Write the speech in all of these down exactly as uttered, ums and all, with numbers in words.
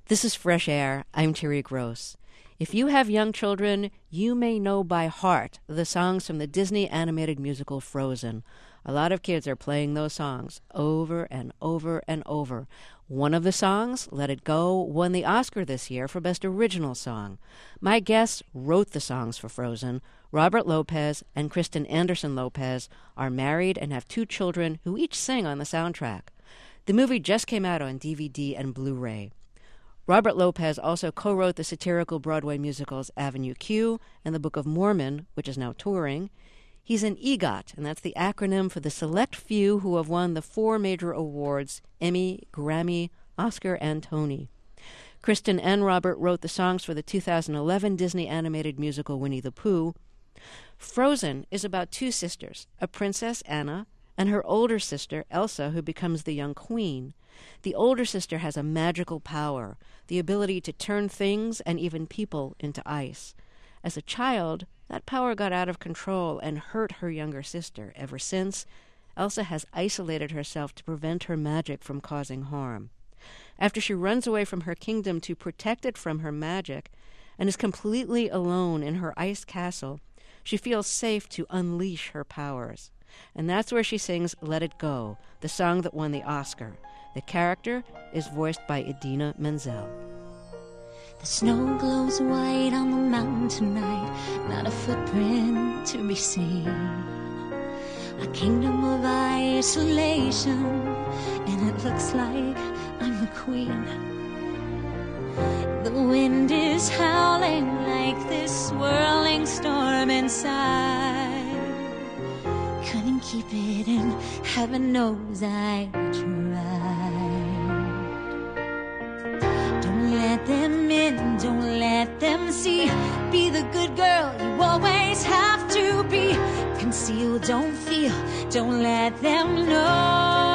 This is Fresh Air. I'm Terry Gross. If you have young children, you may know by heart the songs from the Disney animated musical Frozen. A lot of kids are playing those songs over and over and over. One of the songs, Let It Go, won the Oscar this year for Best Original Song. My guests wrote the songs for Frozen. Robert Lopez and Kristen Anderson Lopez are married and have two children who each sing on the soundtrack. The movie just came out on D V D and Blu-ray. Robert Lopez also co-wrote the satirical Broadway musicals Avenue Q and The Book of Mormon, which is now touring. He's an EGOT, and that's the acronym for the select few who have won the four major awards, Emmy, Grammy, Oscar, and Tony. Kristen and Robert wrote the songs for the two thousand eleven Disney animated musical Winnie the Pooh. Frozen is about two sisters, a princess, Anna, and her older sister, Elsa, who becomes the young queen. The older sister has a magical power, the ability to turn things and even people into ice. As a child, that power got out of control and hurt her younger sister. Ever since, Elsa has isolated herself to prevent her magic from causing harm. After she runs away from her kingdom to protect it from her magic and is completely alone in her ice castle, she feels safe to unleash her powers. And that's where she sings Let It Go, the song that won the Oscar. The character is voiced by Idina Menzel. The snow glows white on the mountain tonight, not a footprint to be seen. A kingdom of isolation, and it looks like I'm the queen. The wind is howling like this swirling storm inside. Couldn't keep it in, heaven knows I tried. Don't let them in, don't let them see. Be the good girl you always have to be. Conceal, don't feel, don't let them know.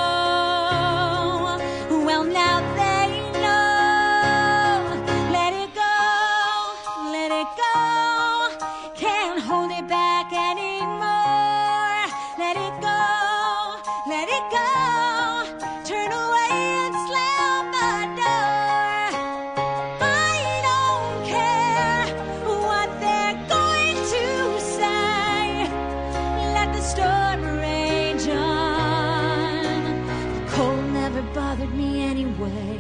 Well, now they know. Let it go, let it go. Can't hold it back anymore. Let it go, let it go. Turn away and slam the door. I don't care what they're going to say. Let the storm rage on. The cold never bothered me anyway.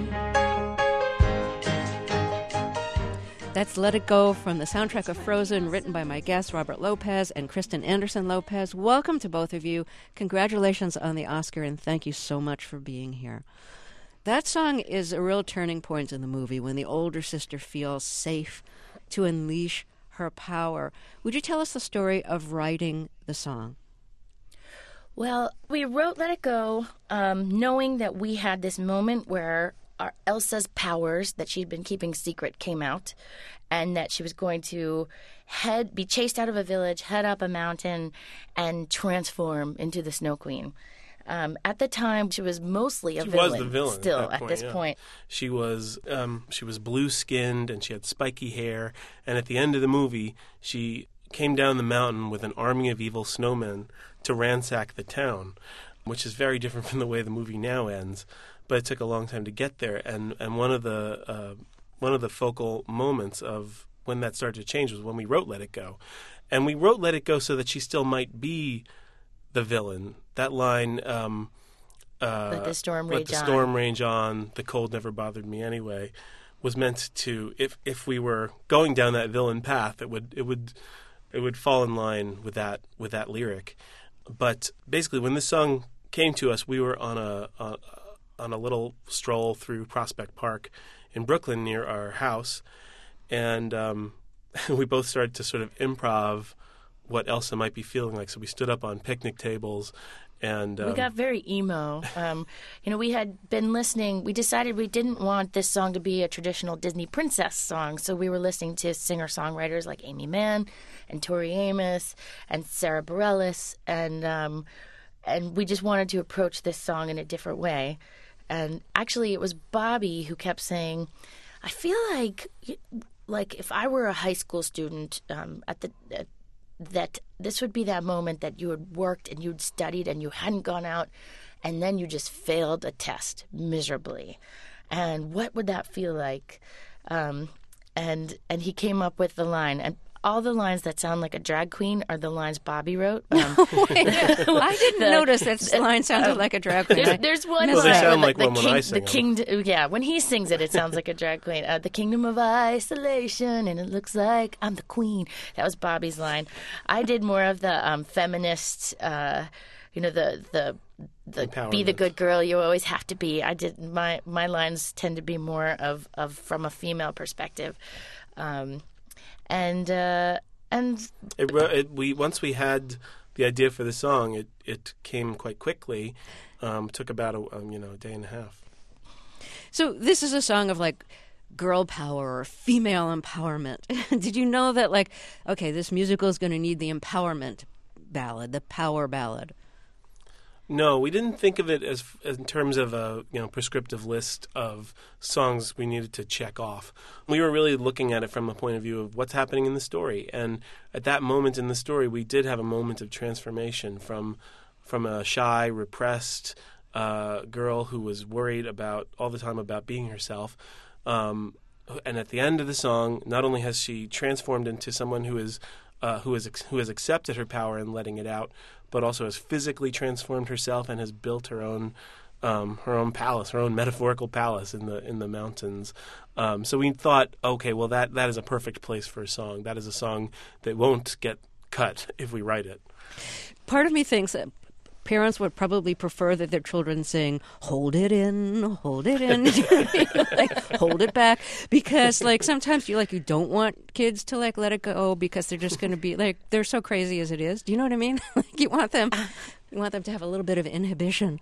That's Let It Go from the soundtrack of Frozen, written by my guests Robert Lopez and Kristen Anderson Lopez. Welcome to both of you. Congratulations on the Oscar, and thank you so much for being here. That song is a real turning point in the movie when the older sister feels safe to unleash her power. Would you tell us the story of writing the song? Well, we wrote Let It Go um, knowing that we had this moment where our Elsa's powers that she'd been keeping secret came out, and that she was going to head, be chased out of a village, head up a mountain, and transform into the Snow Queen. Um, at the time, she was mostly a she villain. She was the villain still at, that at point, this yeah. point. She was um, she was blue skinned and she had spiky hair. And at the end of the movie, she came down the mountain with an army of evil snowmen to ransack the town, which is very different from the way the movie now ends. But it took a long time to get there, and, and one of the uh, one of the focal moments of when that started to change was when we wrote Let It Go. And we wrote Let It Go so that she still might be the villain. That line, um, uh, Let the storm let rage the on. storm range on, the cold never bothered me anyway, was meant to, if if we were going down that villain path, it would it would it would fall in line with that with that lyric. But basically, when this song came to us, we were on a, a on a little stroll through Prospect Park in Brooklyn near our house, and um, we both started to sort of improv what Elsa might be feeling like. So we stood up on picnic tables, and um, we got very emo. Um, you know, we had been listening. We decided we didn't want this song to be a traditional Disney princess song, so we were listening to singer-songwriters like Amy Mann and Tori Amos and Sarah Bareilles, and um, and we just wanted to approach this song in a different way. And actually, it was Bobby who kept saying, I feel like like if I were a high school student um, at the at, that this would be that moment that you had worked and you'd studied and you hadn't gone out, and then you just failed a test miserably. and what would that feel like? Um, and and he came up with the line, and all the lines that sound like a drag queen are the lines Bobby wrote. Um, I didn't the, notice that line sounded um, like a drag queen. There's, there's one well, line. They sound the, like the one king, when I sing the king, Yeah, when he sings it, it sounds like a drag queen. Uh, the kingdom of isolation, and it looks like I'm the queen. That was Bobby's line. I did more of the um, feminist, uh, you know, the the the be the good girl you always have to be. I did my my lines tend to be more of, of from a female perspective, um, and. Uh, And it, it, we once we had the idea for the song, it, it came quite quickly. Um, took about a um, you know a day and a half. So this is a song of like girl power or female empowerment. Did you know that like okay, this musical is going to need the empowerment ballad, the power ballad? No, we didn't think of it as in terms of a you know prescriptive list of songs we needed to check off. We were really looking at it from the point of view of what's happening in the story, and at that moment in the story, we did have a moment of transformation from from a shy, repressed uh, girl who was worried about all the time about being herself. Um, and at the end of the song, not only has she transformed into someone who is uh, who has who has accepted her power and letting it out, but also has physically transformed herself and has built her own um, her own palace, her own metaphorical palace in the in the mountains. Um, so we thought, okay, well that that is a perfect place for a song. That is a song that won't get cut if we write it. Part of me thinks that parents would probably prefer that their children sing "Hold it in, hold it in," like hold it back, because like sometimes you like you don't want kids to like let it go because they're just going to be like they're so crazy as it is. Do you know what I mean? Like you want them, you want them to have a little bit of inhibition.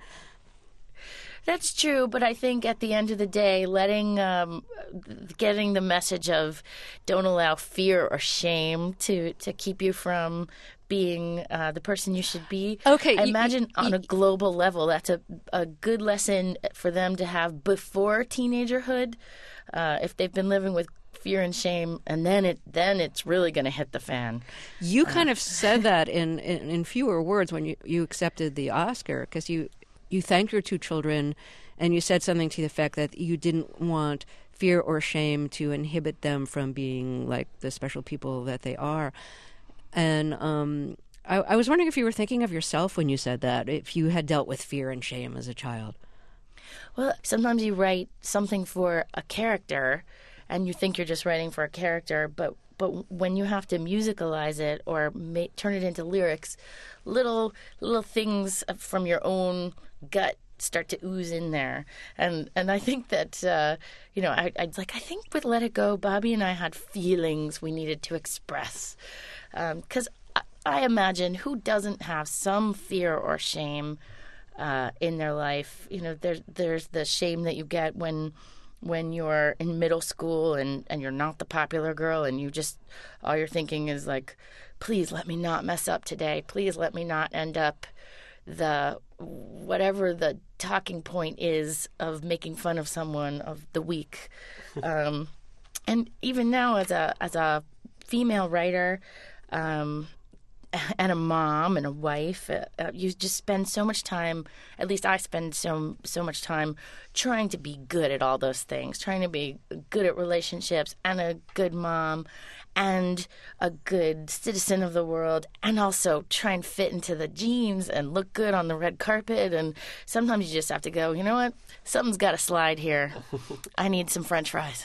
That's true, but I think at the end of the day, letting, um, getting the message of don't allow fear or shame to, to keep you from being uh, the person you should be. Okay, I you, imagine you, on a global level, that's a, a good lesson for them to have before teenagerhood. Uh, if they've been living with fear and shame, and then it then it's really going to hit the fan. You uh, kind of said that in, in, in fewer words when you, you accepted the Oscar, because you you thanked your two children, and you said something to the effect that you didn't want fear or shame to inhibit them from being like the special people that they are. And um, I, I was wondering if you were thinking of yourself when you said that, if you had dealt with fear and shame as a child. Well, sometimes you write something for a character, and you think you're just writing for a character, but but when you have to musicalize it or make, turn it into lyrics, little little things from your own gut start to ooze in there, and and I think that uh, you know I I like I think with Let It Go, Bobby and I had feelings we needed to express, because um, I, I imagine who doesn't have some fear or shame uh, in their life. You know, there's there's the shame that you get when. when you're in middle school and, and you're not the popular girl and you just, all you're thinking is like, please let me not mess up today. Please let me not end up the, whatever the talking point is of making fun of someone of the week. Um, and even now as a, as a female writer, um, and a mom and a wife, uh, uh, you just spend so much time, at least I spend so so much time trying to be good at all those things, trying to be good at relationships and a good mom and a good citizen of the world, and also try and fit into the jeans and look good on the red carpet. And sometimes you just have to go, you know what, something's got to slide here. I need some French fries.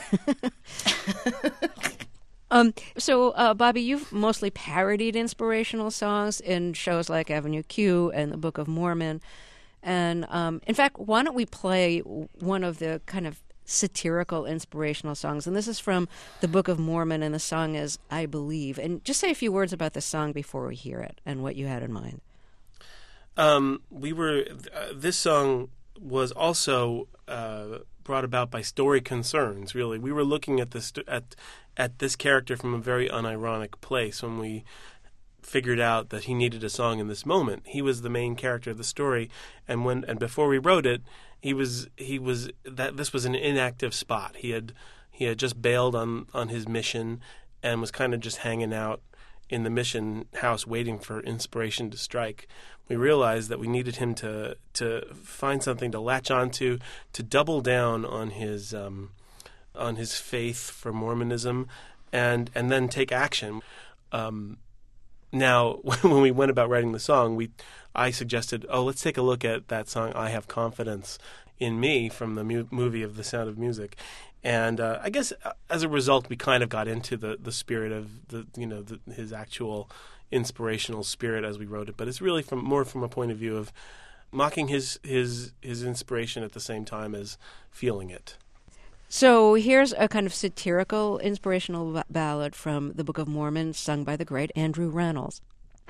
Um, so, uh, Bobby, you've mostly parodied inspirational songs in shows like Avenue Q and the Book of Mormon. And, um, in fact, why don't we play one of the kind of satirical inspirational songs? And this is from the Book of Mormon, and the song is I Believe. And just say a few words about the song before we hear it and what you had in mind. Um, we were, uh, this song was also uh, brought about by story concerns, really. We were looking at this, at at this character from a very unironic place when we figured out that he needed a song in this moment. He was the main character of the story, and when and before we wrote it, he was he was that this was an inactive spot. He had he had just bailed on, on his mission and was kind of just hanging out in the mission house waiting for inspiration to strike, we realized that we needed him to to find something to latch onto, to double down on his um, on his faith for Mormonism, and and then take action. Um, now, when we went about writing the song, we I suggested, oh, let's take a look at that song, "I Have Confidence in Me," from the mu- movie of The Sound of Music. And uh, I guess uh, as a result, we kind of got into the, the spirit of the you know the, his actual inspirational spirit as we wrote it. But it's really from more from a point of view of mocking his his his inspiration at the same time as feeling it. So here's a kind of satirical, inspirational b- ballad from the Book of Mormon, sung by the great Andrew Rannells.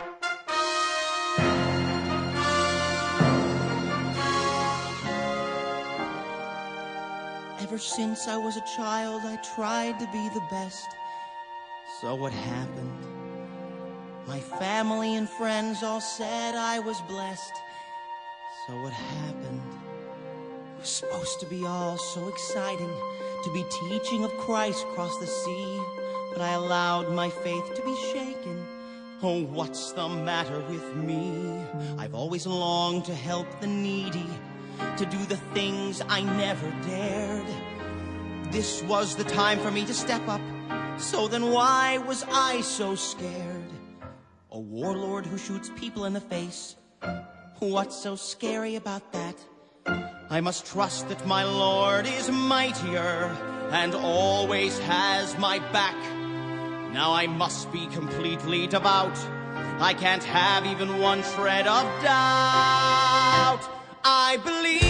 Ever since I was a child, I tried to be the best. So what happened? My family and friends all said I was blessed. So what happened? It was supposed to be all so exciting, to be teaching of Christ across the sea. But I allowed my faith to be shaken. Oh, what's the matter with me? I've always longed to help the needy, to do the things I never dared. This was the time for me to step up, so then why was I so scared? A warlord who shoots people in the face, what's so scary about that? I must trust that my Lord is mightier and always has my back. Now I must be completely devout. I can't have even one shred of doubt. I believe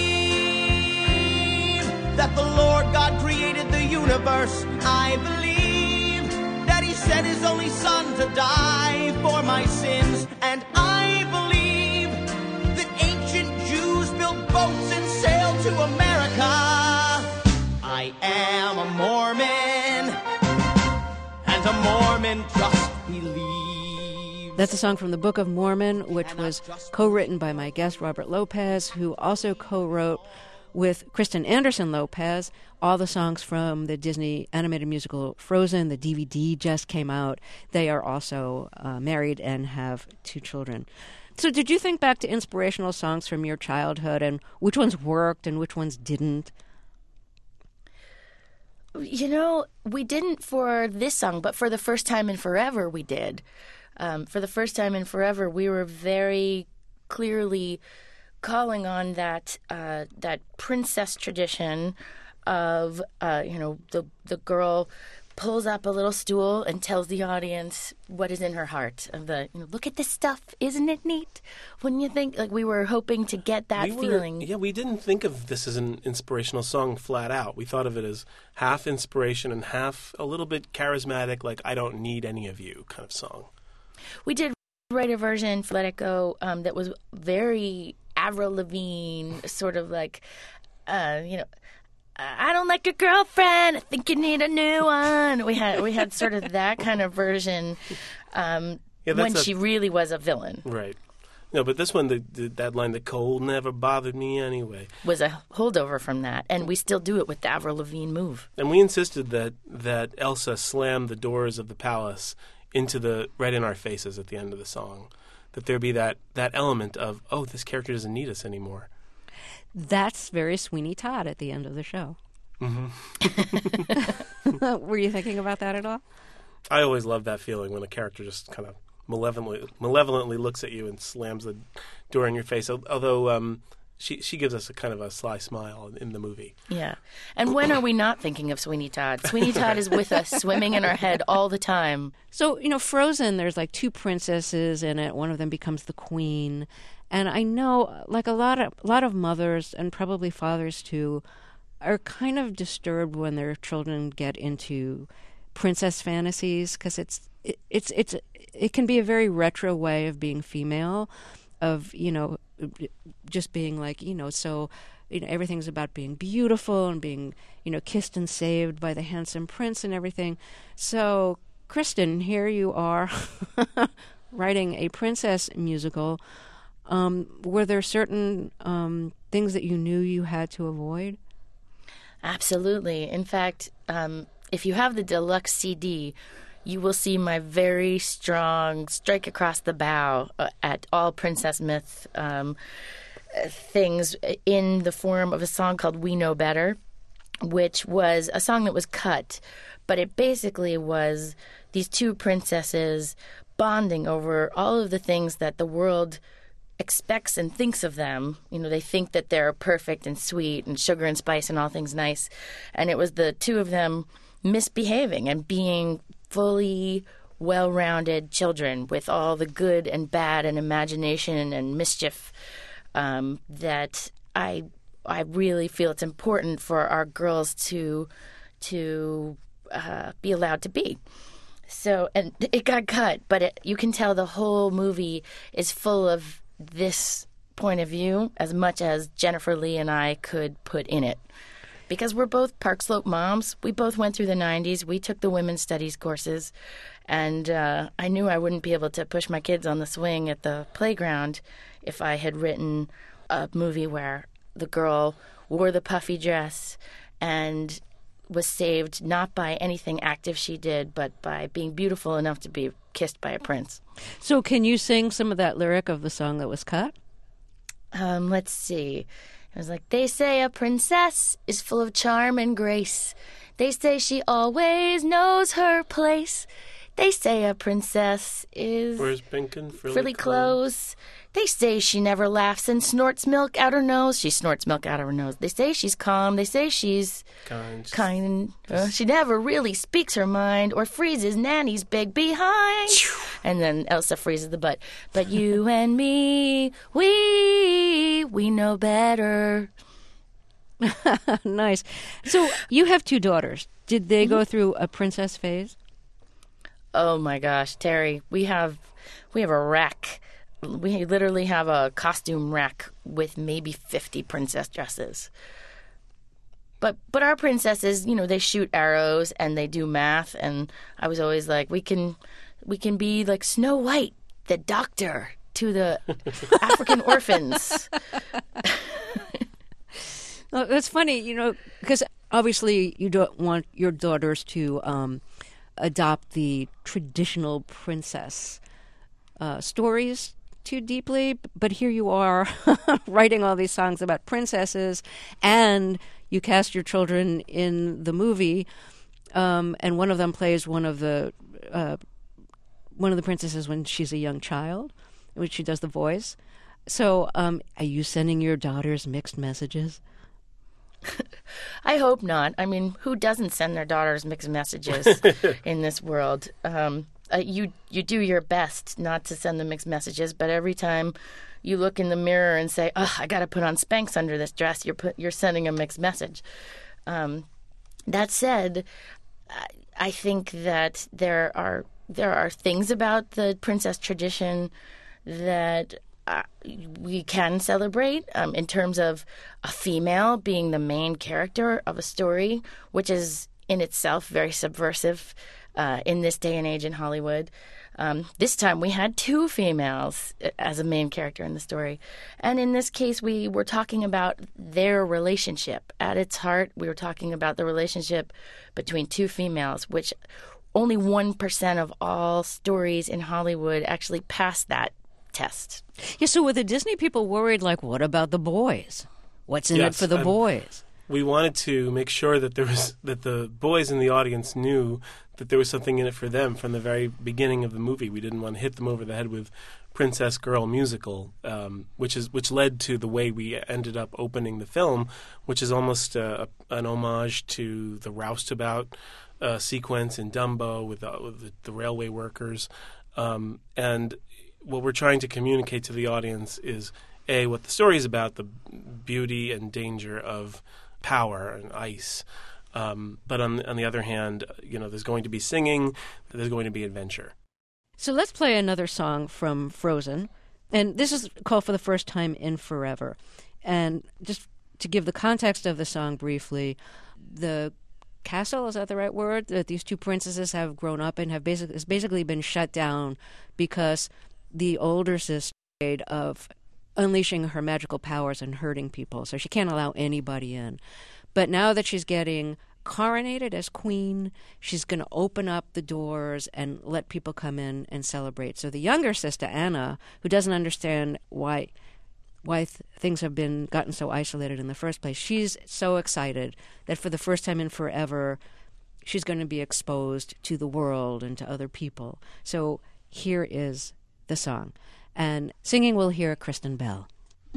that the Lord God created the universe. I believe that he sent his only son to die for my sins. And I believe that ancient Jews built boats and sailed to America. I am a Mormon, and a Mormon just believes. That's a song from the Book of Mormon, which was co-written by my guest, Robert Lopez, who also co-wrote with Kristen Anderson Lopez all the songs from the Disney animated musical Frozen. The D V D just came out. They are also uh, married and have two children. So did you think back to inspirational songs from your childhood and which ones worked and which ones didn't? You know, we didn't for this song, but for the first time in forever, we did. Um, for the first time in forever, we were very clearly calling on that uh, that princess tradition of, uh, you know, the the girl pulls up a little stool and tells the audience what is in her heart. Of the, you know, look at this stuff, isn't it neat? Wouldn't you think? Like, we were hoping to get that we were, feeling. Yeah, we didn't think of this as an inspirational song flat out. We thought of it as half inspiration and half a little bit charismatic, like I don't need any of you kind of song. We did write a version for Let It Go um, that was very Avril Lavigne, sort of like, uh, you know, I don't like your girlfriend. I think you need a new one. We had we had sort of that kind of version um, yeah, when a, she really was a villain. Right. No, but this one, the, the, that line, "the cold never bothered me anyway," was a holdover from that, and we still do it with the Avril Lavigne move. And we insisted that that Elsa slammed the doors of the palace into the right in our faces at the end of the song, that there be that that element of, oh, this character doesn't need us anymore. That's very Sweeney Todd at the end of the show. Mm-hmm. Were you thinking about that at all? I always love that feeling when a character just kind of malevolently malevolently looks at you and slams the door in your face. Although um, she she gives us a kind of a sly smile in the movie. Yeah. And when are we not thinking of Sweeney Todd? Sweeney Todd is with us, swimming in our head all the time. So, you know, Frozen, there's like two princesses in it. One of them becomes the queen. And I know, like a lot of a lot of mothers and probably fathers too, are kind of disturbed when their children get into princess fantasies, because it's it, it's it's it can be a very retro way of being female, of, you know, just being like, you know, so, you know, everything's about being beautiful and being, you know, kissed and saved by the handsome prince and everything. So, Kristen, here you are writing a princess musical. Um, were there certain um, things that you knew you had to avoid? Absolutely. In fact, um, if you have the deluxe C D, you will see my very strong strike across the bow uh, at all Princess Myth um, things in the form of a song called We Know Better, which was a song that was cut, but it basically was these two princesses bonding over all of the things that the world expects and thinks of them. You know, they think that they're perfect and sweet and sugar and spice and all things nice. And it was the two of them misbehaving and being fully well-rounded children with all the good and bad and imagination and mischief um, that I I really feel it's important for our girls to to uh, be allowed to be. So, and it got cut, but it, you can tell the whole movie is full of this point of view as much as Jennifer Lee and I could put in it. Because we're both Park Slope moms. We both went through the nineties. We took the women's studies courses. And uh, I knew I wouldn't be able to push my kids on the swing at the playground if I had written a movie where the girl wore the puffy dress and was saved not by anything active she did, but by being beautiful enough to be kissed by a prince. So can you sing some of that lyric of the song that was cut? Um, let's see. It was like, they say a princess is full of charm and grace. They say she always knows her place. They say a princess is Wears pink and frilly, frilly clothes. They say she never laughs and snorts milk out her nose. She snorts milk out of her nose. They say she's calm. They say she's kind. kind. Uh, she never really speaks her mind or freezes Nanny's big behind. And then Elsa freezes the butt. But you and me, we, we know better. Nice. So you have two daughters. Did they go through a princess phase? Oh my gosh, Terry, we have we have a rack. We literally have a costume rack with maybe fifty princess dresses. But but our princesses, you know, they shoot arrows and they do math, and I was always like, we can we can be like Snow White, the doctor to the African orphans. Well, that's funny, you know, because obviously you don't want your daughters to um, adopt the traditional princess uh, stories too deeply, but here you are writing all these songs about princesses, and you cast your children in the movie, um, and one of them plays one of the uh, one of the princesses when she's a young child, in which she does the voice. So, um, are you sending your daughters mixed messages? I hope not. I mean, who doesn't send their daughters mixed messages in this world? Um, uh, you you do your best not to send them mixed messages, but every time you look in the mirror and say, "Oh, I got to put on Spanx under this dress," you're put, you're sending a mixed message. Um, that said, I, I think that there are there are things about the princess tradition that Uh, we can celebrate um, in terms of a female being the main character of a story, which is in itself very subversive uh, in this day and age in Hollywood. Um, this time we had two females as a main character in the story. And in this case, we were talking about their relationship. At its heart, we were talking about the relationship between two females, which only one percent of all stories in Hollywood actually pass that test. Yeah, so were the Disney people worried, like, what about the boys? What's in Yes, it for the um, boys? We wanted to make sure that there was that the boys in the audience knew that there was something in it for them from the very beginning of the movie. We didn't want to hit them over the head with Princess Girl musical, um, which is which led to the way we ended up opening the film, which is almost uh, an homage to the roustabout uh, sequence in Dumbo with, uh, with the, the railway workers, um, and what we're trying to communicate to the audience is, A, what the story is about, the beauty and danger of power and ice. Um, but on, on the other hand, you know, there's going to be singing, there's going to be adventure. So let's play another song from Frozen. And this is called For the First Time in Forever. And just to give the context of the song briefly, the castle, is that the right word, that these two princesses have grown up in have basically, has basically been shut down because the older sister is afraid of unleashing her magical powers and hurting people, so she can't allow anybody in. But now that she's getting coronated as queen. She's going to open up the doors and let people come in and celebrate. So the younger sister, Anna, who doesn't understand why why th- things have been gotten so isolated in the first place, she's so excited that for the first time in forever, she's going to be exposed to the world and to other people. So here is the song. And singing, we'll hear Kristen Bell.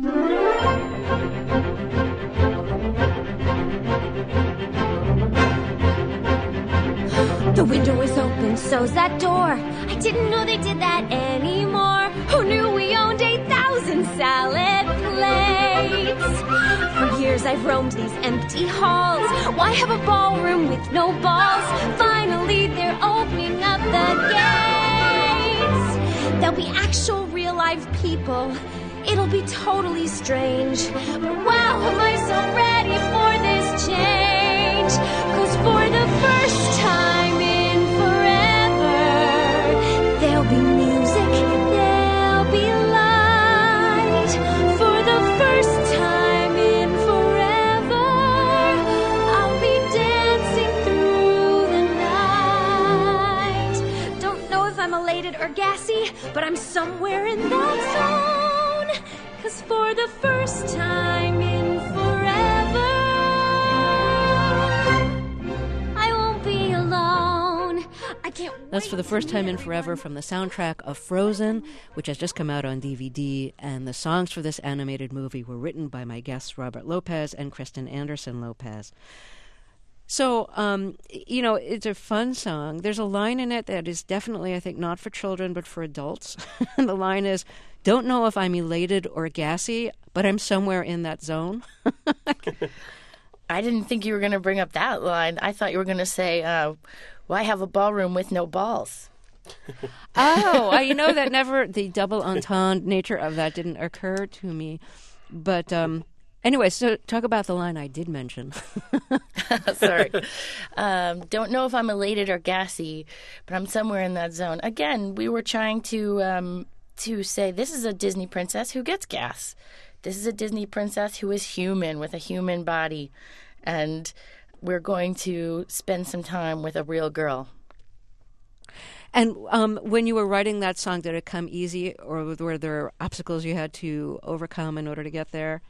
The window is open, so's that door. I didn't know they did that anymore. Who knew we owned eight thousand salad plates? For years I've roamed these empty halls. Why have a ballroom with no balls? Finally they're opening up the gates. There'll be actual real live people. It'll be totally strange. But wow, am I so ready for this change? 'Cause for the first time in forever, there'll be music, there'll be light. For the first time in forever, I'll be dancing through the night. Don't know if I'm elated or gassy, but I'm somewhere in that zone. 'Cause for the first time in forever, I won't be alone. I can't wait. That's For the First Time in Forever from the soundtrack of Frozen, which has just come out on D V D. And the songs for this animated movie were written by my guests Robert Lopez and Kristen Anderson Lopez. So, um, you know, it's a fun song. There's a line in it that is definitely, I think, not for children, but for adults. And the line is, "Don't know if I'm elated or gassy, but I'm somewhere in that zone." I didn't think you were going to bring up that line. I thought you were going to say, uh, why have a ballroom with no balls? Oh, I, you know, that never, the double entendre nature of that didn't occur to me. But um, anyway, so talk about the line I did mention. Sorry. Um, don't know if I'm elated or gassy, but I'm somewhere in that zone. Again, we were trying to um, to say this is a Disney princess who gets gas. This is a Disney princess who is human with a human body. And we're going to spend some time with a real girl. And um, when you were writing that song, did it come easy, or were there obstacles you had to overcome in order to get there?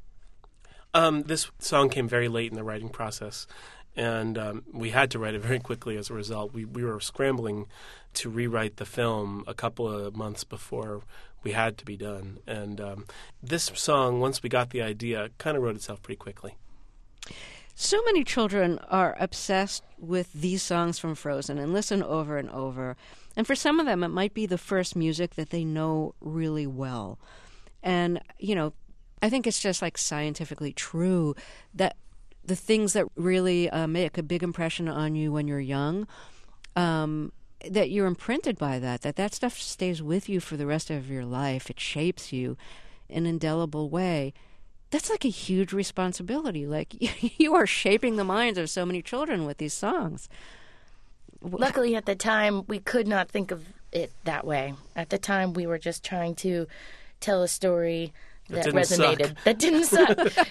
Um, this song came very late in the writing process, and um, we had to write it very quickly as a result. We we were scrambling to rewrite the film a couple of months before we had to be done. And um, this song, once we got the idea, kind of wrote itself pretty quickly. So many children are obsessed with these songs from Frozen and listen over and over. And for some of them, it might be the first music that they know really well. And, you know, I think it's just like scientifically true that the things that really uh, make a big impression on you when you're young, um, that you're imprinted by that, that that stuff stays with you for the rest of your life. It shapes you in an indelible way. That's like a huge responsibility. Like, you are shaping the minds of so many children with these songs. Luckily, at the time, we could not think of it that way. At the time, we were just trying to tell a story that, that resonated. Suck. That didn't suck.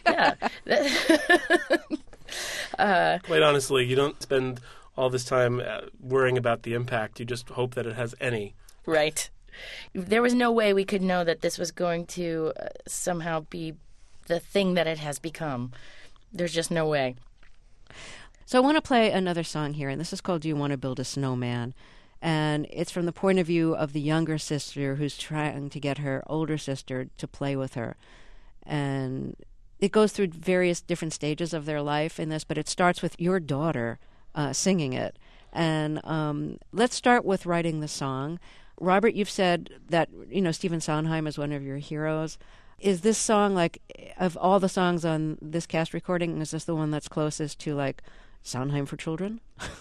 Yeah. uh, Quite honestly, you don't spend all this time uh, worrying about the impact. You just hope that it has any. Right. There was no way we could know that this was going to uh, somehow be the thing that it has become. There's just no way. So I want to play another song here, and this is called Do You Want to Build a Snowman? And it's from the point of view of the younger sister who's trying to get her older sister to play with her. And it goes through various different stages of their life in this, but it starts with your daughter uh, singing it. And um, let's start with writing the song. Robert, you've said that, you know, Stephen Sondheim is one of your heroes. Is this song, like, of all the songs on this cast recording, is this the one that's closest to, like, Sondheim for children?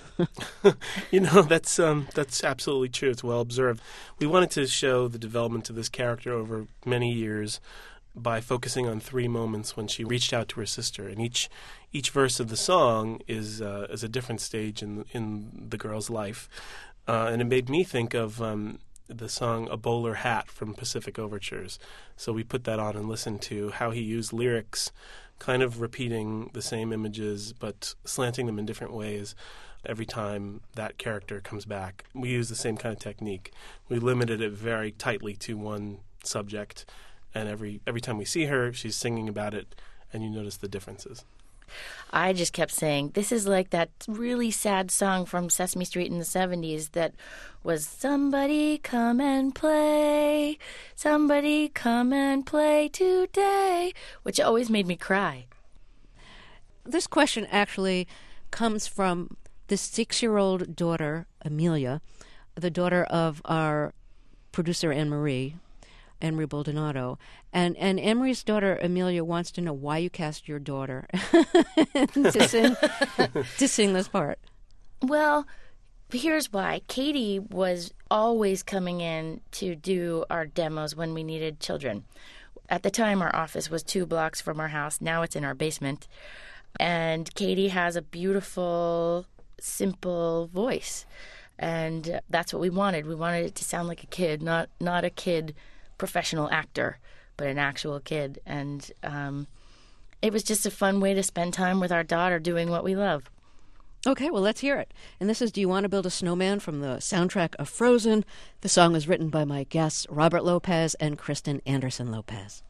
You know, that's um, that's absolutely true. It's well observed. We wanted to show the development of this character over many years by focusing on three moments when she reached out to her sister, and each each verse of the song is uh, is a different stage in in the girl's life, uh, and it made me think of um, the song A Bowler Hat from Pacific Overtures. So we put that on and listened to how he used lyrics, kind of repeating the same images but slanting them in different ways every time that character comes back. We use the same kind of technique. We limited it very tightly to one subject, and every every time we see her, she's singing about it, and you notice the differences. I just kept saying, this is like that really sad song from Sesame Street in the seventies that was, somebody come and play, somebody come and play today, which always made me cry. This question actually comes from the six-year-old daughter, Amelia, the daughter of our producer, Anne-Marie, Anne-Marie Baldonado. And, and Anne-Marie's daughter, Amelia, wants to know why you cast your daughter to, sing, to sing this part. Well, here's why. Katie was always coming in to do our demos when we needed children. At the time, our office was two blocks from our house. Now it's in our basement. And Katie has a beautiful, simple voice. And that's what we wanted. We wanted it to sound like a kid, not not a kid professional actor, but an actual kid. And um, it was just a fun way to spend time with our daughter doing what we love. Okay, well, let's hear it. And this is Do You Want to Build a Snowman from the soundtrack of Frozen. The song was written by my guests, Robert Lopez and Kristen Anderson Lopez.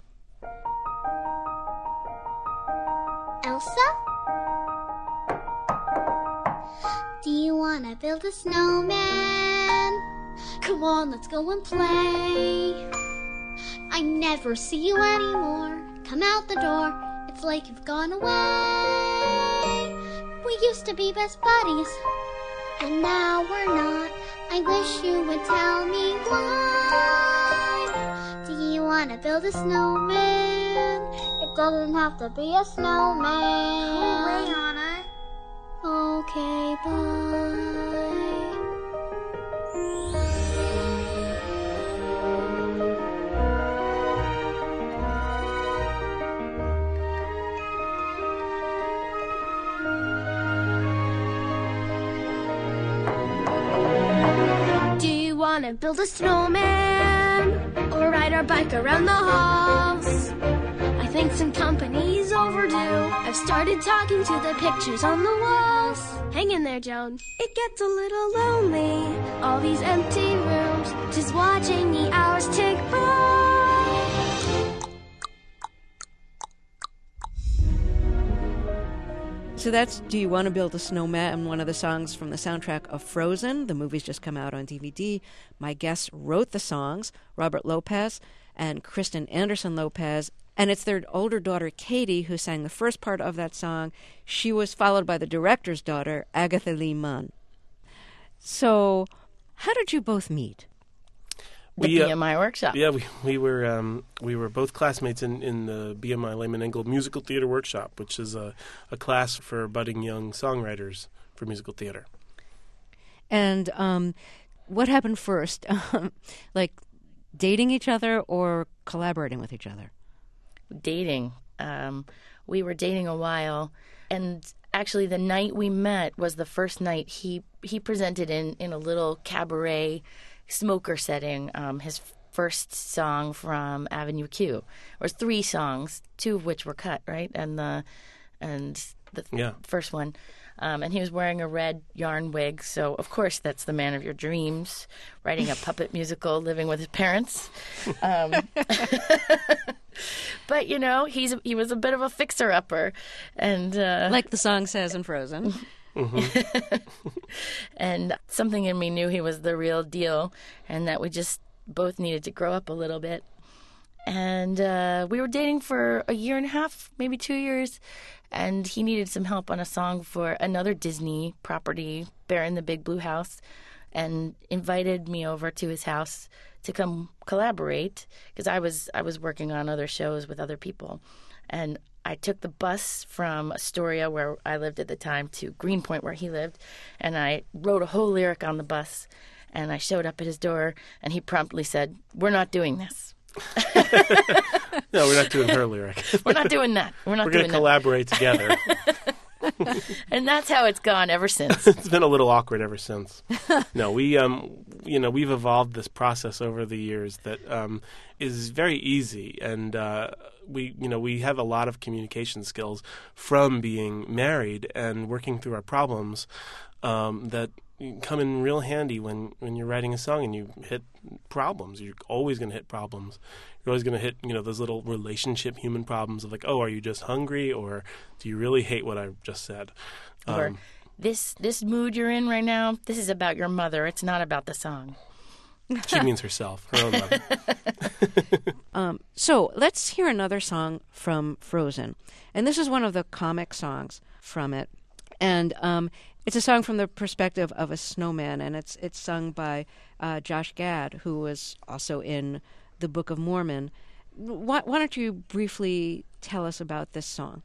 Elsa? Do you want to build a snowman? Come on, let's go and play. I never see you anymore. Come out the door, it's like you've gone away. We used to be best buddies, and now we're not. I wish you would tell me why. Do you want to build a snowman? It doesn't have to be a snowman. Go away, Anna. Okay, bye. Want to build a snowman or ride our bike around the halls. I think some company's overdue. I've started talking to the pictures on the walls. Hang in there, Joan. It gets a little lonely, all these empty rooms, just watching the hours tick by. So that's Do You Want to Build a Snowman, one of the songs from the soundtrack of Frozen. The movie's just come out on D V D. My guests wrote the songs, Robert Lopez and Kristen Anderson Lopez, and it's their older daughter, Katie, who sang the first part of that song. She was followed by the director's daughter, Agatha Lee Munn. So how did you both meet? The we, uh, B M I workshop. Yeah, we we were um, we were both classmates in, in the B M I Lehman Engel Musical Theater Workshop, which is a, a class for budding young songwriters for musical theater. And um, what happened first? Like dating each other or collaborating with each other? Dating. Um, we were dating a while, and actually the night we met was the first night he he presented in, in a little cabaret smoker setting, um, his first song from Avenue Q. There was three songs, two of which were cut, right? And the and the yeah. first one. Um, and he was wearing a red yarn wig, so of course that's the man of your dreams, writing a puppet musical, living with his parents. Um, but, you know, he's he was a bit of a fixer-upper. and uh, Like the song says in Frozen. Mm-hmm. And something in me knew he was the real deal, and that we just both needed to grow up a little bit. And uh, we were dating for a year and a half, maybe two years, and he needed some help on a song for another Disney property, Bear in the Big Blue House, and invited me over to his house to come collaborate, because I was I was working on other shows with other people. And I took the bus from Astoria, where I lived at the time, to Greenpoint, where he lived, and I wrote a whole lyric on the bus, and I showed up at his door, and he promptly said, "We're not doing this." No, we're not doing her lyric. We're not doing that. We're not We're doing going to collaborate together. And that's how it's gone ever since. It's been a little awkward ever since. No, we um you know, we've evolved this process over the years that um, is very easy, and uh, we, you know, we have a lot of communication skills from being married and working through our problems um, that come in real handy when, when you're writing a song and you hit problems. You're always going to hit problems. You're always going to hit, you know, those little relationship human problems of like, oh, are you just hungry, or do you really hate what I just said? Um, or this this mood you're in right now, this is about your mother. It's not about the song. She means herself, her own mother. um, so let's hear another song from Frozen. And this is one of the comic songs from it. And um, it's a song from the perspective of a snowman, and it's it's sung by uh, Josh Gad, who was also in the Book of Mormon. Why, why don't you briefly tell us about this song?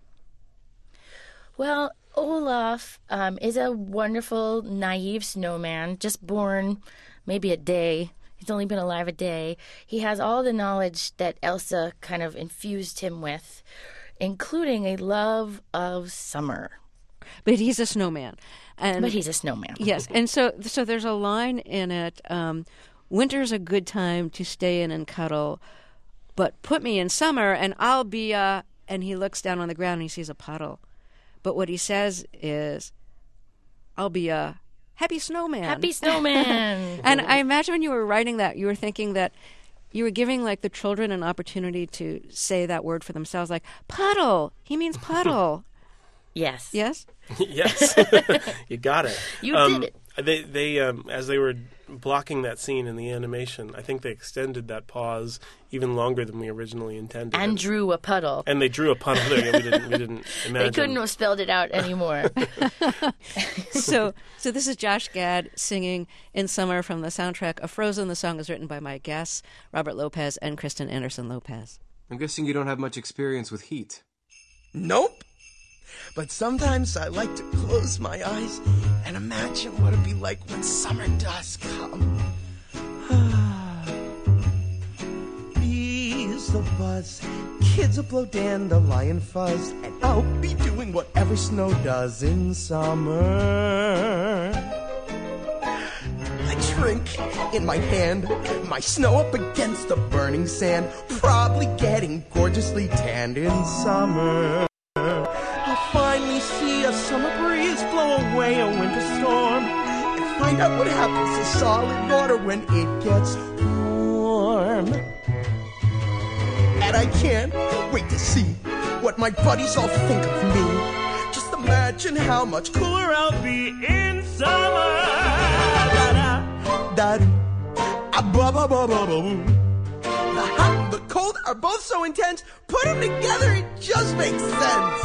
Well, Olaf um, is a wonderful, naive snowman, just born maybe a day. He's only been alive a day. He has all the knowledge that Elsa kind of infused him with, including a love of summer. But he's a snowman. And but he's a snowman. Yes, and so so there's a line in it, um, winter's a good time to stay in and cuddle, but put me in summer and I'll be, uh, and he looks down on the ground and he sees a puddle. But what he says is, I'll be a happy snowman. Happy snowman. And I imagine when you were writing that, you were thinking that you were giving like the children an opportunity to say that word for themselves, like puddle. He means puddle. Yes. Yes? Yes. You got it. You um, did it. They, they, um, as they were blocking that scene in the animation, I think they extended that pause even longer than we originally intended. And drew a puddle. And they drew a puddle there. We didn't, we didn't imagine. They couldn't have spelled it out anymore. so, so this is Josh Gad singing In Summer from the soundtrack of Frozen. The song is written by my guests, Robert Lopez and Kristen Anderson Lopez. I'm guessing you don't have much experience with heat. Nope. But sometimes I like to close my eyes and imagine what it'd be like when summer does come. Bees will buzz, kids will blow dandelion fuzz, and I'll be doing whatever snow does in summer. I drink in my hand, my snow up against the burning sand, probably getting gorgeously tanned in summer. Finally see a summer breeze blow away a winter storm, and find out what happens to solid water when it gets warm. And I can't wait to see what my buddies all think of me. Just imagine how much cooler I'll be in summer. Da-da, da-da, ah-ba-ba-ba-ba-ba-boo. The hot and the cold are both so intense, put them together, it just makes sense.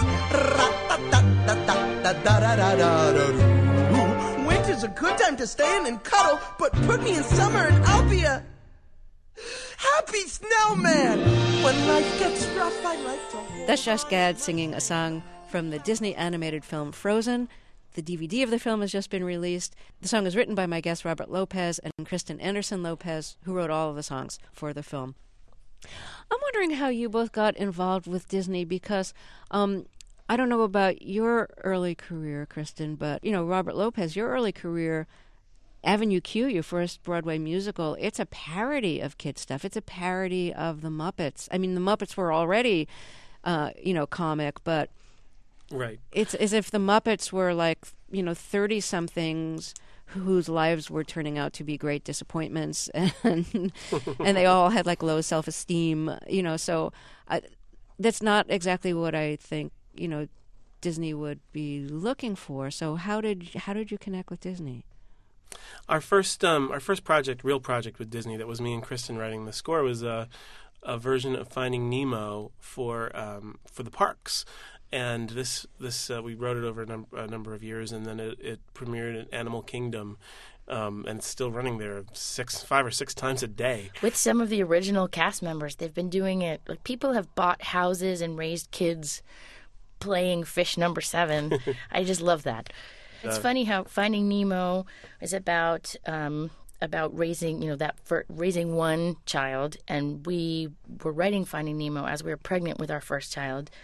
Winter's a good time to stay in and cuddle, but put me in summer and I'll be a happy snowman. When life gets rough, I like to... That's Josh Gad singing a song from the Disney animated film Frozen. The D V D of the film has just been released. The song is written by my guest Robert Lopez and Kristen Anderson Lopez, who wrote all of the songs for the film. I'm wondering how you both got involved with Disney, because um, I don't know about your early career, Kristen, but, you know, Robert Lopez, your early career, Avenue Q, your first Broadway musical, it's a parody of kid stuff. It's a parody of the Muppets. I mean, the Muppets were already, uh, you know, comic, but... Right. It's as if the Muppets were like, you know, thirty-somethings whose lives were turning out to be great disappointments, and and they all had like low self-esteem, you know. So uh, that's not exactly what I think, you know, Disney would be looking for. So how did how did you connect with Disney? Our first um, our first project, real project with Disney, that was me and Kristen writing the score, was a a version of Finding Nemo for um, for the parks. And this, this uh, we wrote it over a, num- a number of years, and then it, it premiered at Animal Kingdom, um, and it's still running there six, five or six times a day. With some of the original cast members, they've been doing it. Like, people have bought houses and raised kids playing Fish Number Seven. I just love that. It's uh, funny how Finding Nemo is about um, about raising, you know, that for raising one child, and we were writing Finding Nemo as we were pregnant with our first child.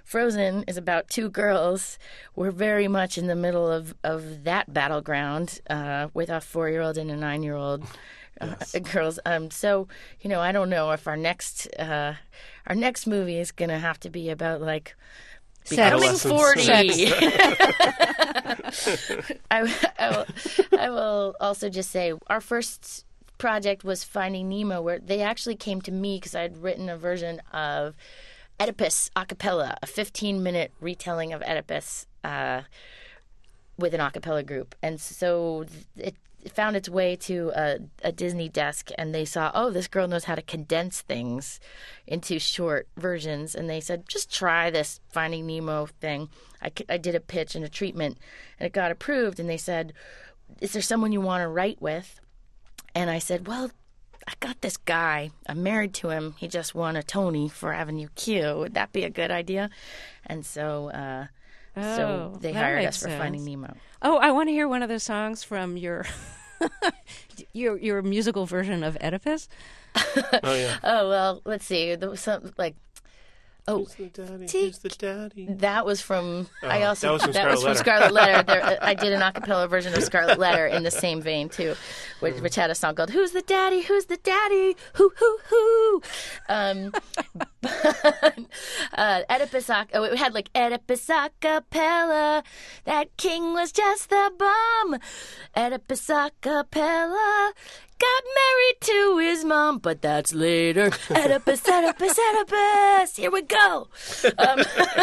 Frozen is about two girls. We're very much in the middle of, of that battleground uh, with a four-year-old and a nine-year-old uh, Yes. girls. Um, so, you know, I don't know if our next uh, our next movie is going to have to be about, like, becoming Adolescence. forty. I, I, will, I will also just say our first project was Finding Nemo, where they actually came to me because I had written a version of Oedipus a cappella, a fifteen-minute retelling of Oedipus uh, with an a cappella group. And so it found its way to a, a Disney desk, and they saw, oh, this girl knows how to condense things into short versions. And they said, just try this Finding Nemo thing. I, I did a pitch and a treatment, and it got approved. And they said, is there someone you want to write with? And I said, well, I got this guy. I'm married to him. He just won a Tony for Avenue Q. Would that be a good idea? And so uh, Oh, so they that hired makes us for sense. Finding Nemo. Oh, I want to hear one of those songs from your your your musical version of Oedipus. Oh yeah. Oh, well, let's see. There was some, like, oh, Who's the daddy? Take- Who's the daddy? that was from, I Oh, also, that was from Scarlet Letter. Scarlet Letter. There, I did an a cappella version of Scarlet Letter in the same vein, too, which, which had a song called Who's the Daddy? Who's the Daddy? Who, who, who? Um, but, uh, Oedipus, a- oh, it had like Oedipus a cappella. That king was just the bum. Oedipus a cappella. Got married to his mom, but that's later. Oedipus, Oedipus, Oedipus. Here we go. Um,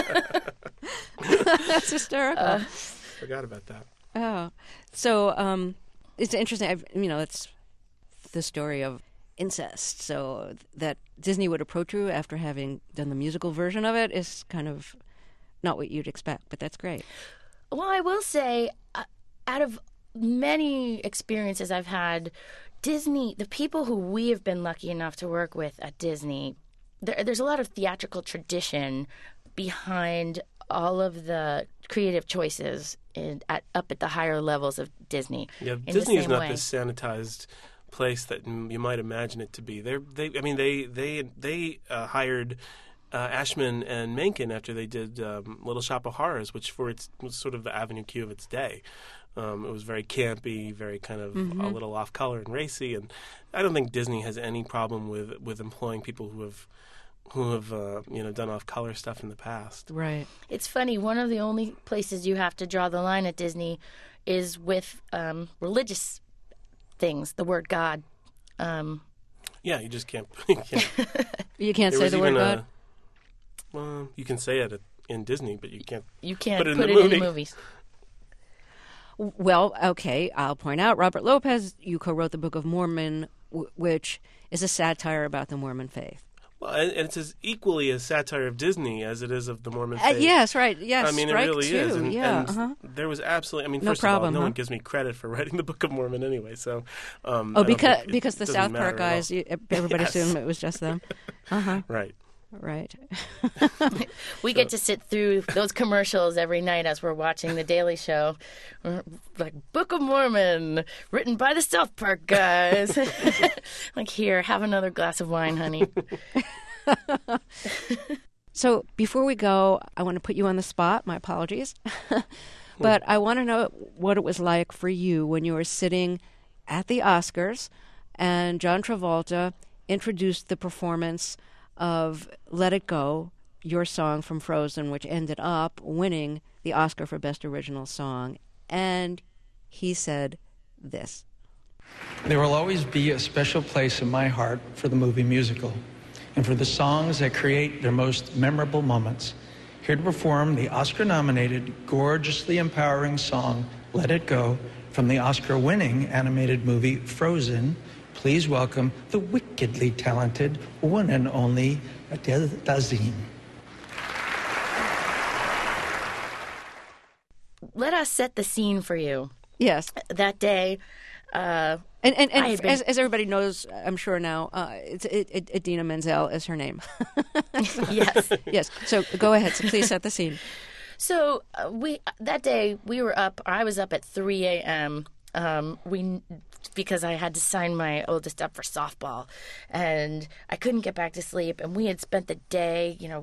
That's hysterical. Uh, Forgot about that. Oh, so um, it's interesting. I've, you know, it's the story of incest. So that Disney would approach you after having done the musical version of it is kind of not what you'd expect, but that's great. Well, I will say, uh, out of many experiences I've had, Disney, the people who we have been lucky enough to work with at Disney, there, there's a lot of theatrical tradition behind all of the creative choices in, at, up at the higher levels of Disney. Yeah, in the Disney is same not way. this sanitized place that m- you might imagine it to be. They're, they, I mean, they they they uh, hired uh, Ashman and Menken after they did um, Little Shop of Horrors, which for its was sort of the Avenue Q of its day. Um, it was very campy, very kind of Mm-hmm. a little off color and racy, and I don't think Disney has any problem with with employing people who have who have uh, you know done off color stuff in the past. Right. It's funny, one of the only places you have to draw the line at Disney is with um, religious things, the word God. Um, Yeah, you just can't. You can't You can't there say was the word even God? a- well, you can say it at- in Disney, but you can't. you can't Put it in put the it in movie. movies. Well, okay, I'll point out, Robert Lopez, you co-wrote the Book of Mormon, w- which is a satire about the Mormon faith. Well, and and it's as equally a satire of Disney as it is of the Mormon Uh, faith. yes, right, yes, I mean, it strike really two, is. And, yeah, and uh-huh. there was absolutely. I mean, No first problem, of all, no huh? one gives me credit for writing the Book of Mormon anyway. So, um, Oh, I don't because think it because the doesn't South matter Park at all. guys, you, everybody Yes. assumed it was just them. Uh-huh, Right. right. We get to sit through those commercials every night as we're watching The Daily Show. We're like, Book of Mormon, written by the South Park guys. Like, here, have another glass of wine, honey. So before we go, I want to put you on the spot. My apologies. But I want to know what it was like for you when you were sitting at the Oscars and John Travolta introduced the performance of Let It Go, your song from Frozen, which ended up winning the Oscar for Best Original Song. And he said this. There will always be a special place in my heart for the movie musical and for the songs that create their most memorable moments. Here to perform the Oscar-nominated, gorgeously empowering song, Let It Go, from the Oscar-winning animated movie Frozen, please welcome the wickedly talented one and only Adele Dazeem. Let us set the scene for you. Yes. That day, uh, And and, I and had been- as, as everybody knows, I'm sure now, uh, it's it, it, Idina Menzel is her name. yes. Yes. So go ahead. So please set the scene. So uh, we that day we were up. I was up at three a.m. Um, we because I had to sign my oldest up for softball, and I couldn't get back to sleep. And we had spent the day, you know,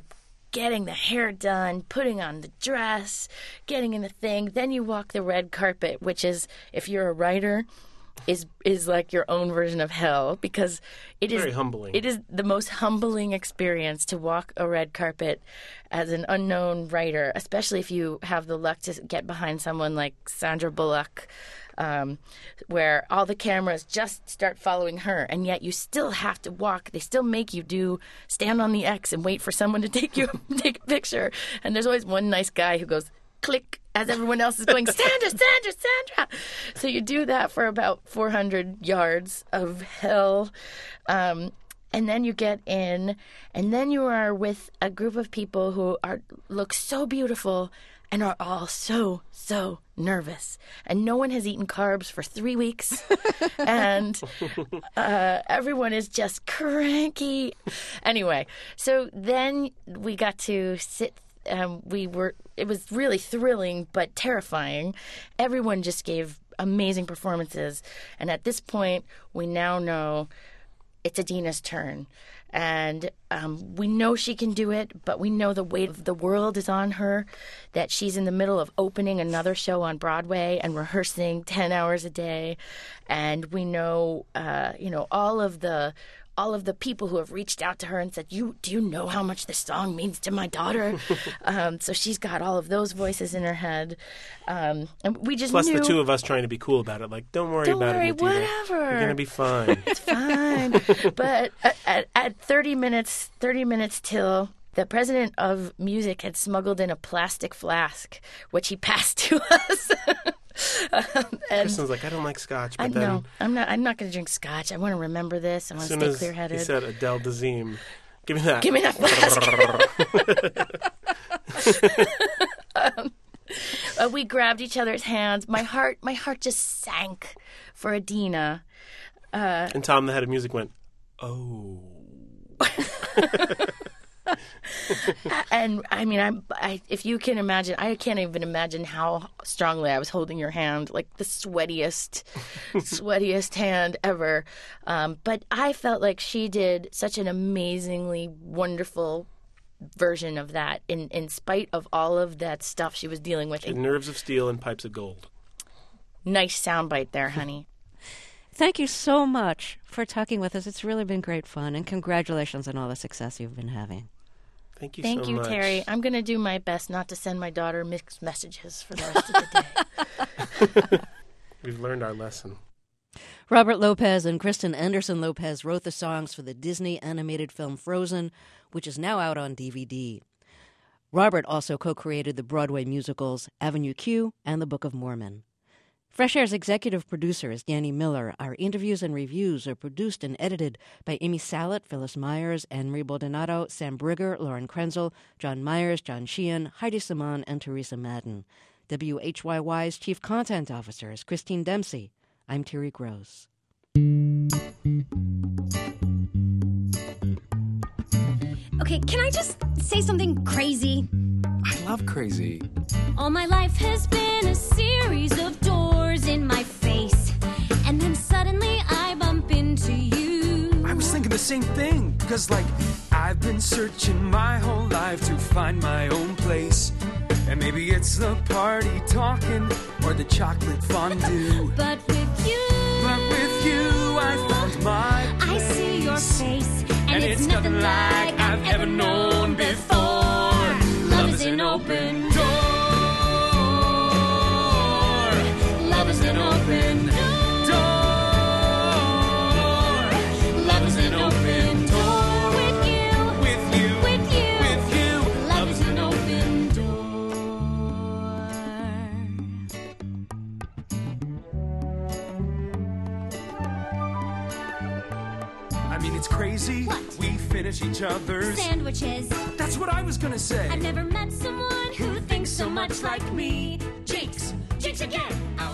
getting the hair done, putting on the dress, getting in the thing. Then you walk the red carpet, which is, if you're a writer, is is like your own version of hell, because it is very humbling. It is the most humbling experience to walk a red carpet as an unknown writer, especially if you have the luck to get behind someone like Sandra Bullock, um, where all the cameras just start following her, and yet you still have to walk. They still make you do stand on the X and wait for someone to take you take a picture. And there's always one nice guy who goes click as everyone else is going, Sandra, Sandra, Sandra. So you do that for about four hundred yards of hell. Um, and then you get in, and then you are with a group of people who are look so beautiful and are all so, so nervous. And no one has eaten carbs for three weeks. and uh, everyone is just cranky. Anyway, so then we got to sit Um, we were, it was really thrilling, but terrifying. Everyone just gave amazing performances. And at this point, we now know it's Idina's turn. And um, we know she can do it, but we know the weight of the world is on her, that she's in the middle of opening another show on Broadway and rehearsing ten hours a day. And we know, uh, you know, all of the all of the people who have reached out to her and said, "You do you know how much this song means to my daughter?" um, so she's got all of those voices in her head, um, and we just plus knew, the two of us trying to be cool about it, like, "Don't worry don't about worry, it, Idina. whatever. You're gonna be fine. It's fine." But at, at thirty minutes, thirty minutes till, the president of music had smuggled in a plastic flask, which he passed to us. Um, and Kristen's like, I don't like scotch, but I then know I'm not. I'm not going to drink scotch. I want to remember this. I want as to soon stay as clear-headed. he said Adele Dazeem, give me that. Give me that flask. um, uh, we grabbed each other's hands. My heart, my heart just sank for Idina. Uh, and Tom, the head of music, went, "Oh." And I mean, I'm, I, if you can imagine, I can't even imagine how strongly I was holding your hand, like the sweatiest, sweatiest hand ever. Um, but I felt like she did such an amazingly wonderful version of that, in, in spite of all of that stuff she was dealing with. She had nerves of steel and pipes of gold. Nice soundbite there, honey. Thank you so much for talking with us. It's really been great fun, and congratulations on all the success you've been having. Thank you Thank so you, much. Terry. I'm going to do my best not to send my daughter mixed messages for the rest of the day. We've learned our lesson. Robert Lopez and Kristen Anderson Lopez wrote the songs for the Disney animated film Frozen, which is now out on D V D. Robert also co-created the Broadway musicals Avenue Q and The Book of Mormon. Fresh Air's executive producer is Danny Miller. Our interviews and reviews are produced and edited by Amy Salet, Phyllis Myers, Anne-Marie Baldonado, Sam Brigger, Lauren Krenzel, John Myers, John Sheehan, Heidi Simon, and Teresa Madden. W H Y Y's Chief Content Officer is Christine Dempsey. I'm Terry Gross. Okay, can I just say something crazy? I love crazy. All my life has been a series of doors in my face, and then suddenly I bump into you. I was thinking the same thing, because, like, I've been searching my whole life to find my own place. And maybe it's the party talking or the chocolate fondue. But with you, but with you, I found my place. I see your face, and, and it's, it's nothing like I've ever known before. Love is an open door. Love is an open door. Love is an open door. With you, with you, with you, with you. Love is an open door. I mean, it's crazy. What? We finish each other's Sandwiches. That's what I was gonna say. I've never met someone who thinks so much like me. Jinx, jinx again.